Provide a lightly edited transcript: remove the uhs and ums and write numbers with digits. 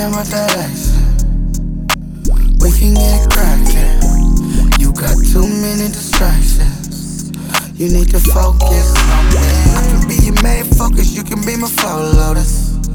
about that action. We can get crackin'. You got too many distractions. You need to focus on me. I can be your main focus, you can be my flow lotus.